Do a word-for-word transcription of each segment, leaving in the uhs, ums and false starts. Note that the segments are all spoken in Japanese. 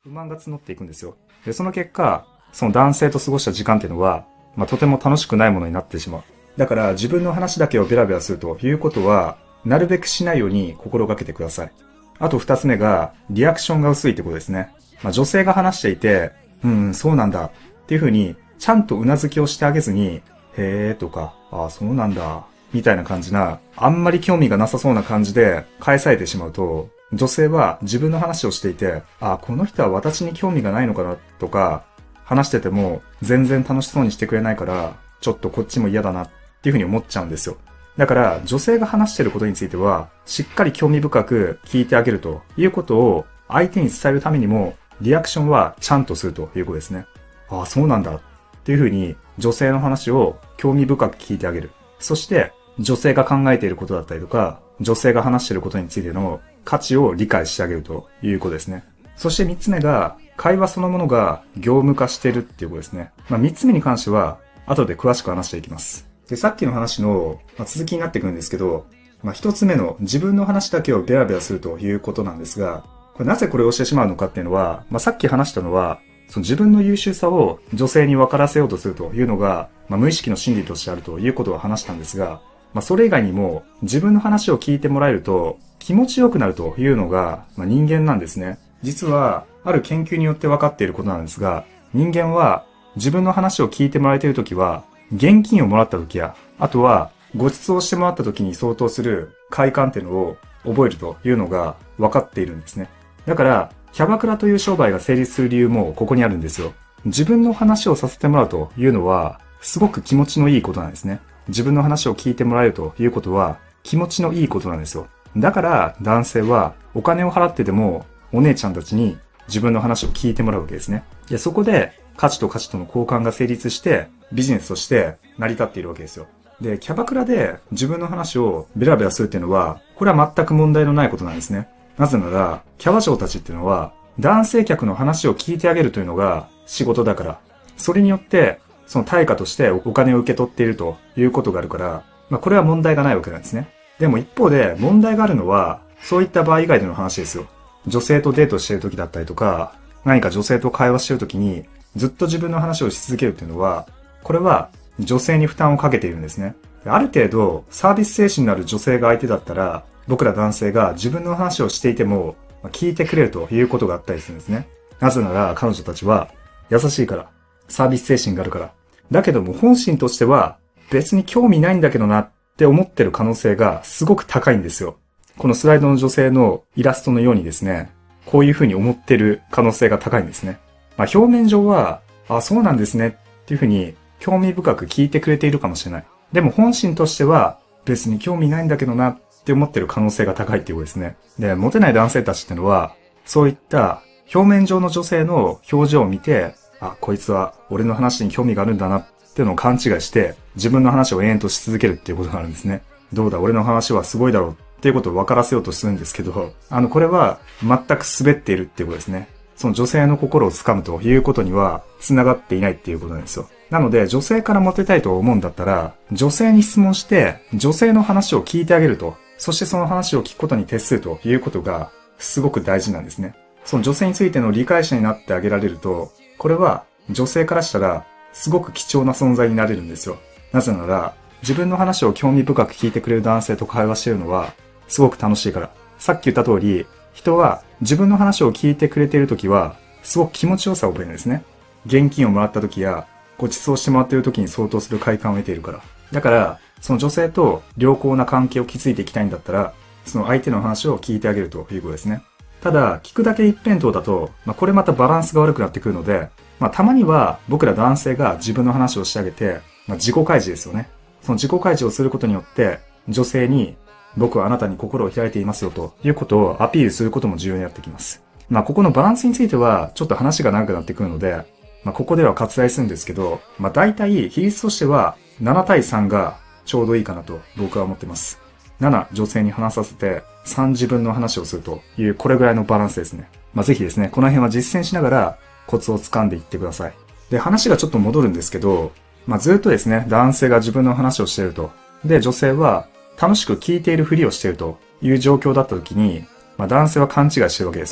不満が募っていくんですよ。で、その結果、その男性と過ごした時間っていうのは、まあ、とても楽しくないものになってしまう。だから自分の話だけをベラベラするということは、なるべくしないように心がけてください。あと二つ目が、リアクションが薄いってことですね。まあ、女性が話していて、うん、うん、そうなんだっていう風に、ちゃんとうなずきをしてあげずに、へーとか、ああ、そうなんだ、みたいな感じな、あんまり興味がなさそうな感じで返されてしまうと、女性は自分の話をしていて、ああ、この人は私に興味がないのかなとか、話してても全然楽しそうにしてくれないから、ちょっとこっちも嫌だなっていう風に思っちゃうんですよ。だから女性が話してることについては、しっかり興味深く聞いてあげるということを相手に伝えるためにも、リアクションはちゃんとするということですね。ああ、そうなんだっていう風に女性の話を興味深く聞いてあげる。そして女性が考えていることだったりとか、女性が話していることについての価値を理解してあげるということですね。そして三つ目が、会話そのものが業務化しているっていうことですね。まあ三つ目に関しては、後で詳しく話していきます。で、さっきの話の、まあ、続きになってくるんですけど、まあ一つ目の自分の話だけをベラベラするということなんですが、これなぜこれをしてしまうのかっていうのは、まあさっき話したのは、その自分の優秀さを女性に分からせようとするというのが、まあ無意識の心理としてあるということを話したんですが、まあそれ以外にも自分の話を聞いてもらえると気持ちよくなるというのが、まあ、人間なんですね。実はある研究によって分かっていることなんですが、人間は自分の話を聞いてもらえているときは、現金をもらったときや、あとはご馳走してもらったときに相当する快感っていうのを覚えるというのが分かっているんですね。だからキャバクラという商売が成立する理由もここにあるんですよ。自分の話をさせてもらうというのはすごく気持ちのいいことなんですね。自分の話を聞いてもらえるということは気持ちのいいことなんですよ。だから男性はお金を払ってでもお姉ちゃんたちに自分の話を聞いてもらうわけですね。で、そこで価値と価値との交換が成立してビジネスとして成り立っているわけですよ。で、キャバクラで自分の話をベラベラするっていうのは、これは全く問題のないことなんですね。なぜなら、キャバ嬢たちっていうのは男性客の話を聞いてあげるというのが仕事だから、それによってその対価としてお金を受け取っているということがあるから、まあこれは問題がないわけなんですね。でも一方で問題があるのは、そういった場合以外での話ですよ。女性とデートしている時だったりとか、何か女性と会話している時にずっと自分の話をし続けるっていうのは、これは女性に負担をかけているんですね。ある程度サービス精神のある女性が相手だったら、僕ら男性が自分の話をしていても聞いてくれるということがあったりするんですね。なぜなら彼女たちは優しいから、サービス精神があるから。だけども本心としては別に興味ないんだけどなって思ってる可能性がすごく高いんですよ。このスライドの女性のイラストのようにですね、こういう風に思ってる可能性が高いんですね。まあ表面上は、あ、そうなんですねっていう風に興味深く聞いてくれているかもしれない。でも本心としては別に興味ないんだけどなって思ってる可能性が高いっていうことですね。で、モテない男性たちってのは、そういった表面上の女性の表情を見て、あ、こいつは俺の話に興味があるんだなっていうのを勘違いして、自分の話を延々とし続けるっていうことがあるんですね。どうだ、俺の話はすごいだろうっていうことを分からせようとするんですけど、あの、これは全く滑っているっていうことですね。その女性の心をつかむということには繋がっていないっていうことなんですよ。なので、女性からモテたいと思うんだったら、女性に質問して、女性の話を聞いてあげると、そしてその話を聞くことに徹するということがすごく大事なんですね。その女性についての理解者になってあげられると、これは女性からしたらすごく貴重な存在になれるんですよ。なぜなら、自分の話を興味深く聞いてくれる男性と会話しているのはすごく楽しいから。さっき言った通り、人は自分の話を聞いてくれているときはすごく気持ちよさを覚えるんですね。現金をもらったときやご馳走してもらっているときに相当する快感を得ているから。だから、その女性と良好な関係を築いていきたいんだったら、その相手の話を聞いてあげるということですね。ただ、聞くだけ一辺倒だと、まあ、これまたバランスが悪くなってくるので、まあ、たまには僕ら男性が自分の話をしてあげて、まあ、自己開示ですよね。その自己開示をすることによって、女性に、僕はあなたに心を開いていますよということをアピールすることも重要になってきます。まあ、ここのバランスについては、ちょっと話が長くなってくるので、まあ、ここでは割愛するんですけど、まあ、大体比率としてはななたいさんがちょうどいいかなと僕は思ってます。なな、女性に話させて、さん、自分の話をするという、これぐらいのバランスですね。まあ、ぜひですね、この辺は実践しながらコツを掴んでいってください。で、話がちょっと戻るんですけど、まあ、ずっとですね、男性が自分の話をしていると。で、女性は楽しく聞いているふりをしているという状況だった時に、まあ、男性は勘違いしてるわけですよね。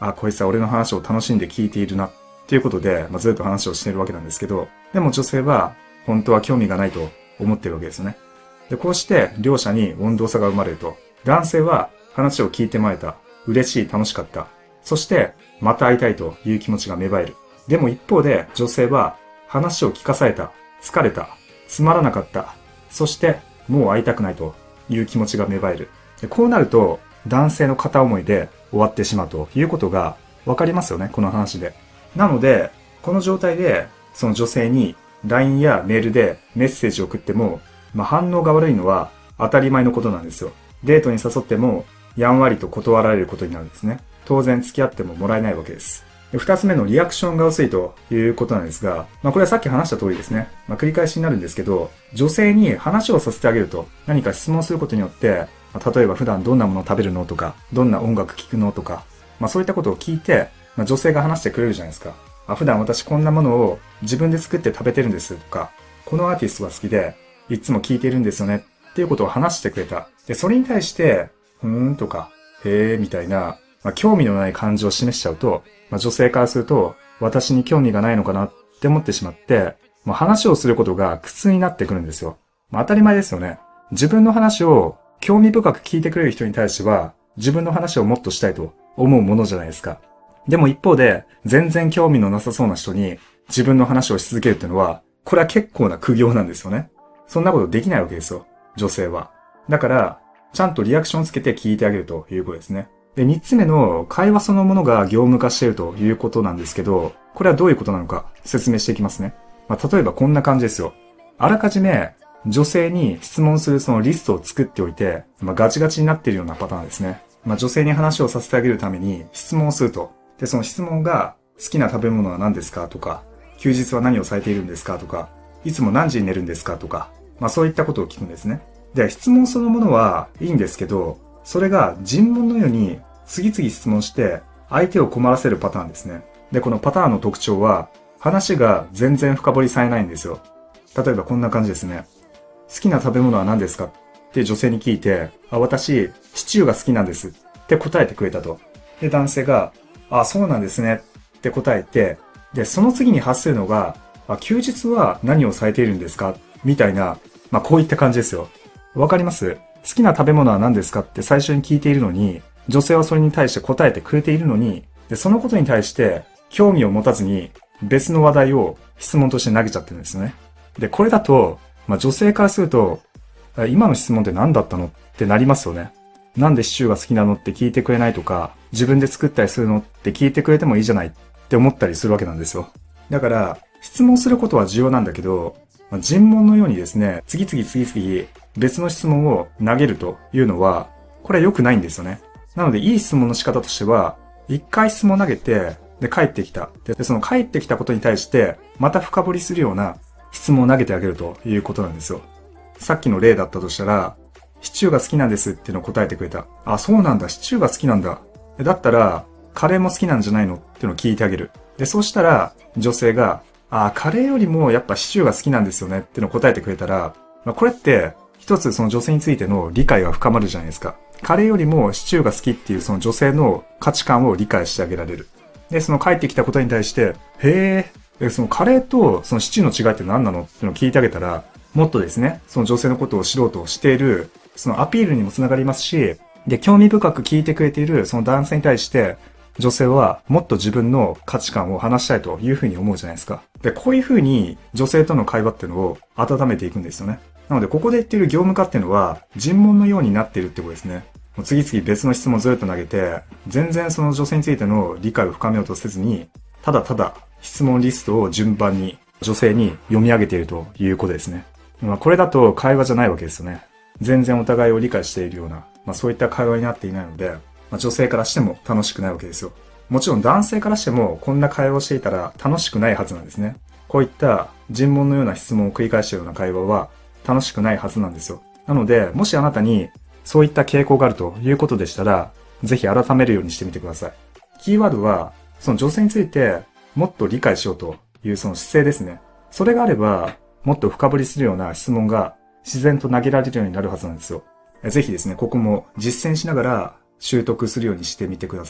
あ、こいつは俺の話を楽しんで聞いているな、っていうことで、まあ、ずっと話をしているわけなんですけど、でも女性は、本当は興味がないと思ってるわけですよね。で、こうして、両者に温度差が生まれると、男性は話を聞いてもらえた、嬉しい、楽しかった、そして、また会いたいという気持ちが芽生える。でも一方で、女性は、話を聞かされた、疲れた、つまらなかった、そして、もう会いたくないという気持ちが芽生える。で、こうなると、男性の片思いで終わってしまうということがわかりますよね、この話で。なので、この状態で、その女性に ライン やメールでメッセージを送っても、まあ、反応が悪いのは当たり前のことなんですよ。デートに誘っても、やんわりと断られることになるんですね。当然付き合ってももらえないわけです。で、二つ目のリアクションが薄いということなんですが、まあこれはさっき話した通りですね。まあ繰り返しになるんですけど、女性に話をさせてあげると、何か質問することによって、まあ、例えば普段どんなものを食べるのとか、どんな音楽聴くのとか、まあそういったことを聞いて、まあ女性が話してくれるじゃないですか。あ、普段私こんなものを自分で作って食べてるんですとか、このアーティストが好きで、いつも聴いているんですよねっていうことを話してくれた。で、それに対して、ふーんとか、へーみたいな、まあ興味のない感じを示しちゃうと、まあ、女性からすると、私に興味がないのかなって思ってしまって、もう話をすることが苦痛になってくるんですよ。まあ、当たり前ですよね。自分の話を興味深く聞いてくれる人に対しては、自分の話をもっとしたいと思うものじゃないですか。でも一方で、全然興味のなさそうな人に自分の話をし続けるっていうのは、これは結構な苦行なんですよね。そんなことできないわけですよ。女性は。だから、ちゃんとリアクションつけて聞いてあげるということですね。で、三つ目の会話そのものが業務化しているということなんですけど、これはどういうことなのか説明していきますね。まあ、例えばこんな感じですよ。あらかじめ女性に質問するそのリストを作っておいて、まあ、ガチガチになっているようなパターンですね。まあ、女性に話をさせてあげるために質問をすると。で、その質問が好きな食べ物は何ですかとか、休日は何をされているんですかとか、いつも何時に寝るんですかとか、まあそういったことを聞くんですね。で、質問そのものはいいんですけど、それが尋問のように次々質問して相手を困らせるパターンですね。で、このパターンの特徴は話が全然深掘りされないんですよ。例えばこんな感じですね。好きな食べ物は何ですかって女性に聞いて、あ、私、シチューが好きなんですって答えてくれたと。で、男性が、あ、そうなんですねって答えて、で、その次に発するのが、あ、休日は何をされているんですかみたいな、まあこういった感じですよ。わかります？好きな食べ物は何ですかって最初に聞いているのに、女性はそれに対して答えてくれているのに、で、そのことに対して興味を持たずに別の話題を質問として投げちゃってるんですね。で、これだと、まあ女性からすると、今の質問って何だったのってなりますよね。なんでシチューが好きなのって聞いてくれないとか、自分で作ったりするのって聞いてくれてもいいじゃないって思ったりするわけなんですよ。だから、質問することは重要なんだけど、まあ、尋問のようにですね、次々次々別の質問を投げるというのは、これは良くないんですよね。なので、いい質問の仕方としては、一回質問投げて、で、帰ってきた。で、その帰ってきたことに対して、また深掘りするような質問を投げてあげるということなんですよ。さっきの例だったとしたら、シチューが好きなんですっていうのを答えてくれた。あ、そうなんだ、シチューが好きなんだ。だったら、カレーも好きなんじゃないのっていうのを聞いてあげる。で、そうしたら、女性が、あ、カレーよりもやっぱシチューが好きなんですよねっていうのを答えてくれたら、まあ、これって、一つその女性についての理解が深まるじゃないですか。カレーよりもシチューが好きっていうその女性の価値観を理解してあげられる。で、その帰ってきたことに対して、へえ、そのカレーとそのシチューの違いって何なのっていうのを聞いてあげたら、もっとですね、その女性のことを知ろうとしている、そのアピールにもつながりますし、で、興味深く聞いてくれているその男性に対して、女性はもっと自分の価値観を話したいというふうに思うじゃないですか。で、こういうふうに女性との会話っていうのを温めていくんですよね。なので、ここで言っている業務化っていうのは、尋問のようになっているってことですね。もう次々別の質問をずっと投げて、全然その女性についての理解を深めようとせずに、ただただ質問リストを順番に女性に読み上げているということですね。まあ、これだと会話じゃないわけですよね。全然お互いを理解しているような、まあそういった会話になっていないので、まあ、女性からしても楽しくないわけですよ。もちろん男性からしてもこんな会話をしていたら楽しくないはずなんですね。こういった尋問のような質問を繰り返したような会話は楽しくないはずなんですよ。なので、もしあなたにそういった傾向があるということでしたら、ぜひ改めるようにしてみてください。キーワードは、その女性についてもっと理解しようというその姿勢ですね。それがあれば、もっと深掘りするような質問が自然と投げられるようになるはずなんですよ。ぜひですね、ここも実践しながら習得するようにしてみてください。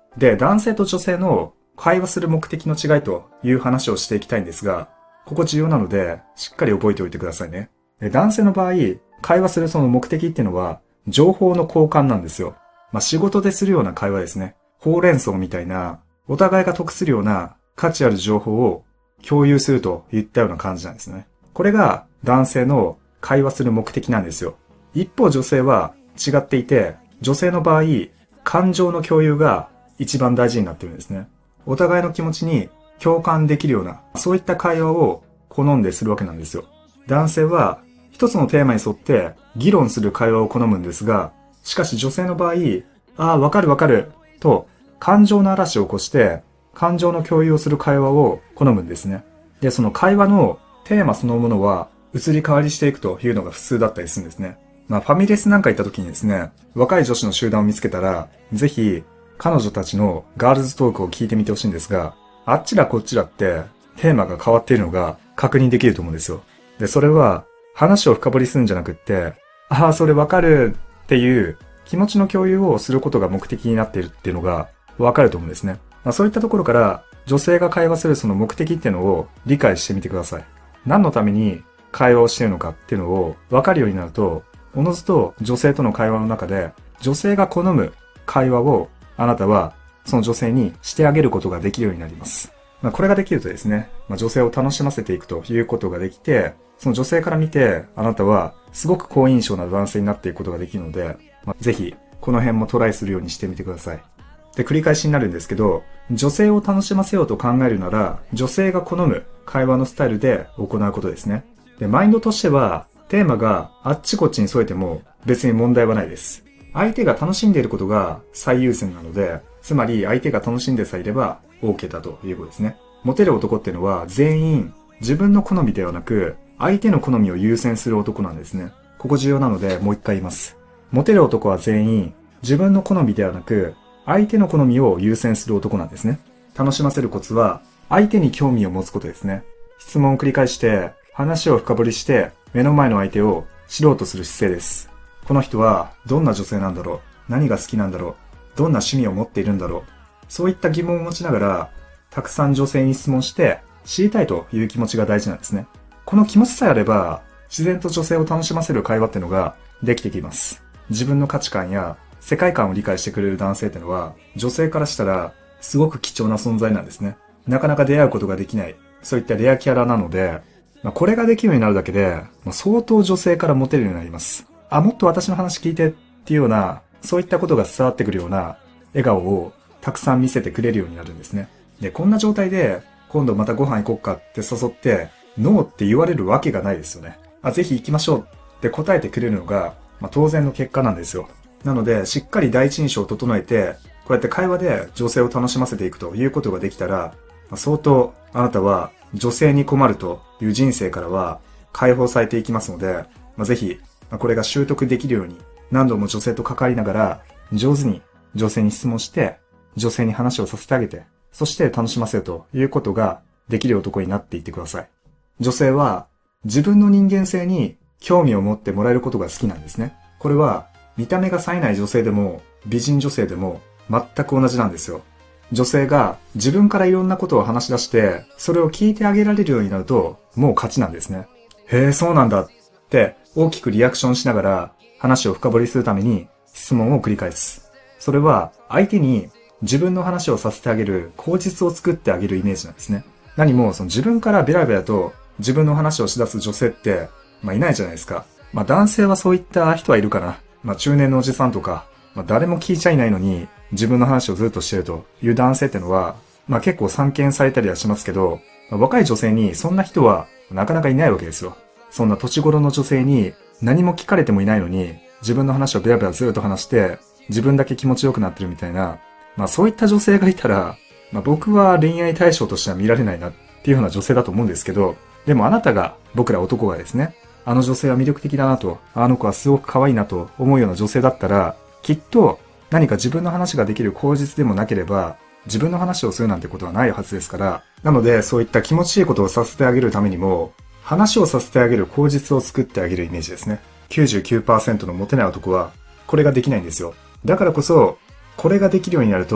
で、男性と女性の会話する目的の違いという話をしていきたいんですが、ここ重要なので、しっかり覚えておいてくださいね。で、男性の場合、会話するその目的っていうのは、情報の交換なんですよ。まあ、仕事でするような会話ですね。ほうれん草みたいな、お互いが得するような価値ある情報を共有するといったような感じなんですね。これが男性の会話する目的なんですよ。一方女性は違っていて、女性の場合、感情の共有が一番大事になってるんですね。お互いの気持ちに共感できるような、そういった会話を好んでするわけなんですよ。男性は一つのテーマに沿って議論する会話を好むんですが、しかし女性の場合、ああ、わかるわかる、と感情の嵐を起こして、感情の共有をする会話を好むんですね。で、その会話のテーマそのものは移り変わりしていくというのが普通だったりするんですね。まあファミレスなんか行った時にですね、若い女子の集団を見つけたら、ぜひ彼女たちのガールズトークを聞いてみてほしいんですが、あっちらこっちらってテーマが変わっているのが確認できると思うんですよ。で、それは話を深掘りするんじゃなくって、ああ、それわかるっていう気持ちの共有をすることが目的になっているっていうのがわかると思うんですね。まあ、そういったところから女性が会話するその目的っていうのを理解してみてください。何のために会話をしているのかっていうのを分かるようになると、おのずと女性との会話の中で女性が好む会話をあなたはその女性にしてあげることができるようになります。まあ、これができるとですね、まあ、女性を楽しませていくということができて、その女性から見てあなたはすごく好印象な男性になっていくことができるので、まあ、ぜひこの辺もトライするようにしてみてください。で、繰り返しになるんですけど、女性を楽しませようと考えるなら、女性が好む会話のスタイルで行うことですね。で、マインドとしては、テーマがあっちこっちに添えても別に問題はないです。相手が楽しんでいることが最優先なので、つまり相手が楽しんでさえいれば OK だということですね。モテる男っていうのは全員自分の好みではなく、相手の好みを優先する男なんですね。ここ重要なのでもう一回言います。モテる男は全員自分の好みではなく、相手の好みを優先する男なんですね。楽しませるコツは、相手に興味を持つことですね。質問を繰り返して、話を深掘りして、目の前の相手を知ろうとする姿勢です。この人は、どんな女性なんだろう？何が好きなんだろう？どんな趣味を持っているんだろう？そういった疑問を持ちながら、たくさん女性に質問して、知りたいという気持ちが大事なんですね。この気持ちさえあれば、自然と女性を楽しませる会話っていうのができてきます。自分の価値観や、世界観を理解してくれる男性ってのは、女性からしたら、すごく貴重な存在なんですね。なかなか出会うことができない、そういったレアキャラなので、まあ、これができるようになるだけで、まあ、相当女性からモテるようになります。あ、もっと私の話聞いてっていうような、そういったことが伝わってくるような笑顔をたくさん見せてくれるようになるんですね。で、こんな状態で、今度またご飯行こっかって誘って、ノーって言われるわけがないですよね。あ、ぜひ行きましょうって答えてくれるのが、まあ、当然の結果なんですよ。なので、しっかり第一印象を整えて、こうやって会話で女性を楽しませていくということができたら、相当あなたは女性に困るという人生からは解放されていきますので、まあ、ぜひこれが習得できるように何度も女性と関わりながら上手に女性に質問して女性に話をさせてあげて、そして楽しませるということができる男になっていってください。女性は自分の人間性に興味を持ってもらえることが好きなんですね。これは見た目が冴えない女性でも美人女性でも全く同じなんですよ。女性が自分からいろんなことを話し出して、それを聞いてあげられるようになるともう勝ちなんですね。へえ、そうなんだって大きくリアクションしながら話を深掘りするために質問を繰り返す。それは相手に自分の話をさせてあげる口実を作ってあげるイメージなんですね。何もその自分からベラベラと自分の話をし出す女性ってまあいないじゃないですか。まあ男性はそういった人はいるかな。まあ中年のおじさんとか、まあ誰も聞いちゃいないのに自分の話をずっとしてるという男性ってのは、まあ結構散見されたりはしますけど、まあ、若い女性にそんな人はなかなかいないわけですよ。そんな年頃の女性に何も聞かれてもいないのに自分の話をベラベラずっと話して自分だけ気持ちよくなってるみたいな、まあそういった女性がいたら、まあ僕は恋愛対象としては見られないなっていうような女性だと思うんですけど、でもあなたが、僕ら男がですね、あの女性は魅力的だなと、あの子はすごく可愛いなと思うような女性だったら、きっと何か自分の話ができる口実でもなければ、自分の話をするなんてことはないはずですから、なのでそういった気持ちいいことをさせてあげるためにも、話をさせてあげる口実を作ってあげるイメージですね。きゅうじゅうきゅうパーセント のモテない男は、これができないんですよ。だからこそ、これができるようになると、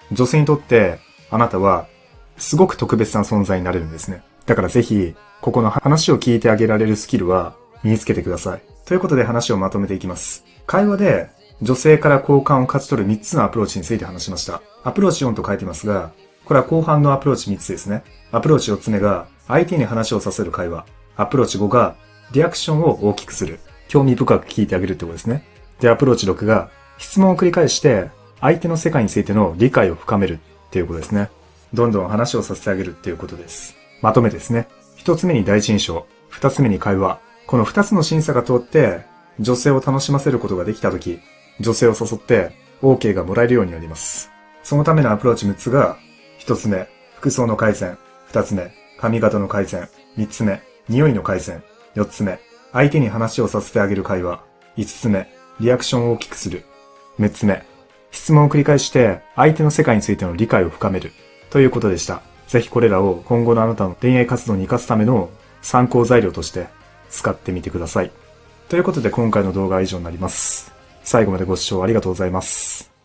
女性にとってあなたはすごく特別な存在になれるんですね。だからぜひ、ここの話を聞いてあげられるスキルは身につけてください。ということで話をまとめていきます。会話で女性から好感を勝ち取るみっつのアプローチについて話しました。アプローチよんと書いてますが、これは後半のアプローチみっつですね。アプローチよっつめが相手に話をさせる会話。アプローチごがリアクションを大きくする。興味深く聞いてあげるってことですね。で、アプローチろくが質問を繰り返して相手の世界についての理解を深めるっていうことですね。どんどん話をさせてあげるっていうことです。まとめですね。ひとつめに第一印象。ふたつめに会話。このふたつの審査が通って女性を楽しませることができたとき、女性を誘って OK がもらえるようになります。そのためのアプローチむっつが、ひとつめ、服装の改善。ふたつめ、髪型の改善。みっつめ、匂いの改善。よっつめ、相手に話をさせてあげる会話。いつつめ、リアクションを大きくする。むっつめ、質問を繰り返して相手の世界についての理解を深める。ということでした。ぜひこれらを今後のあなたの恋愛活動に活かすための参考材料として使ってみてください。ということで今回の動画は以上になります。最後までご視聴ありがとうございます。